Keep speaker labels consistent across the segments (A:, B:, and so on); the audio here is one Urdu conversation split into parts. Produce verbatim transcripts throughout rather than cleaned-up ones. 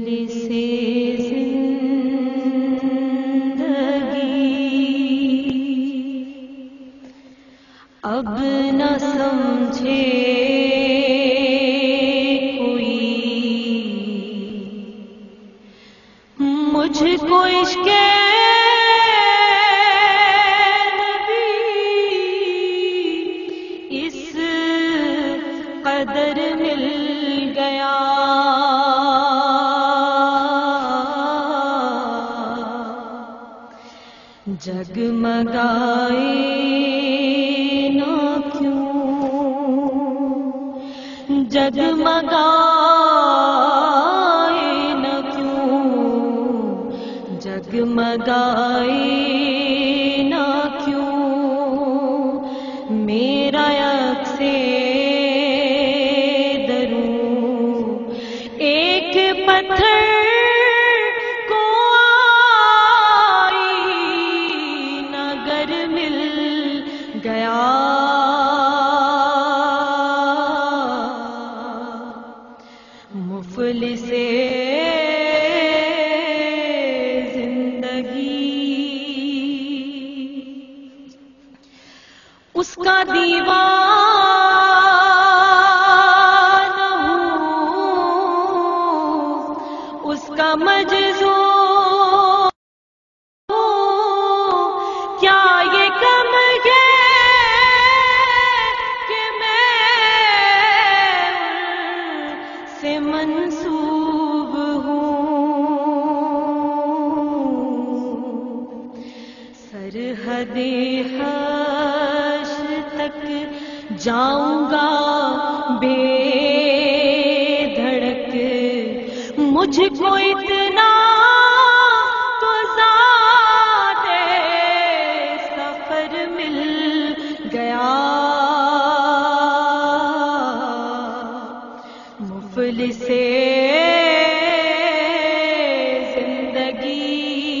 A: سے زندگی اب نہ سمجھے کوئی، مجھ کو عشق نبی اس قدر مل گیا، جگمگائے نہ کیوں، جگمگائے نہ کیوں، جگمگائے نہ کیوں، میرا عکس دروں ایک پتھر گیا، مفلس زندگی اس کا دیوانہ ہوں، اس کا مجذوب، کیا یہ کم ہے سے منسوب ہوں، سرحد حشر تک جاؤں گا بے دھڑک، مجھ کو اتنا تو ذات سفر مل گیا، مفلس زندگی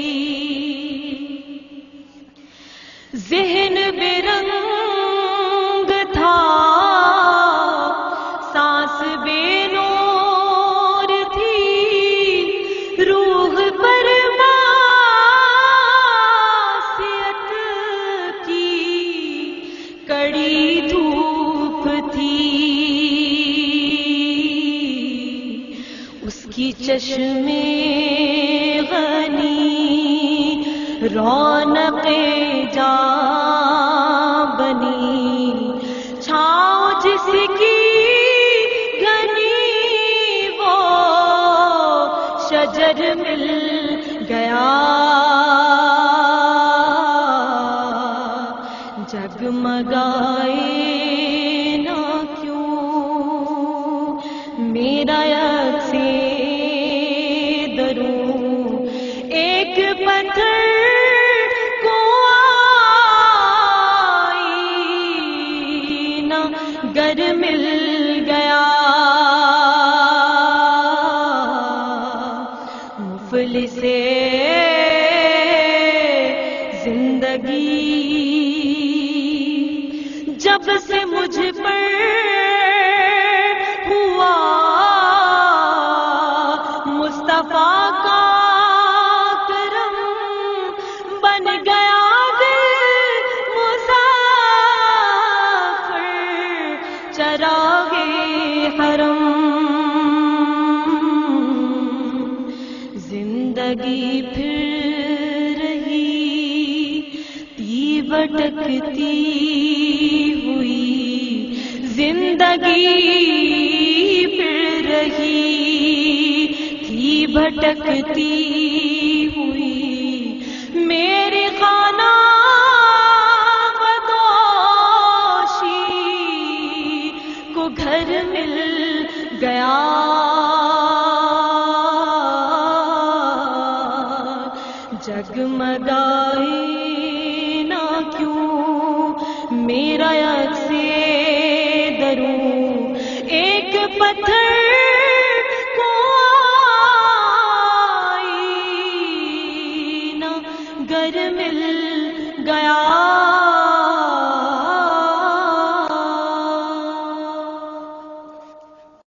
A: ذہن بے رنگ تھا، سانس بے نور تھی، روح پر معصیت کی کڑی دھوپ تھی، اس کی چشمے غنی رونق جاں بنی، چھاؤں جس کی گھنی وہ شجر مل گیا، جگمگائے نہ کیوں، میرا عکس دروں ایک پتھر کو آئینہ گر مل گیا، مفلس زندگی جب سے مجھ پر ہوا مصطفیٰ کا کرم، بن گیا دل مسافر چراغے حرم، زندگی پھر رہی تی بھٹکتی ہوئی، زندگی پھر رہی تھی بھٹکتی ہوئی، میرے خانہ بدوشی کو گھر مل گیا، جگمگائے نہ کیوں، میرا عکس دروں ایک پتھر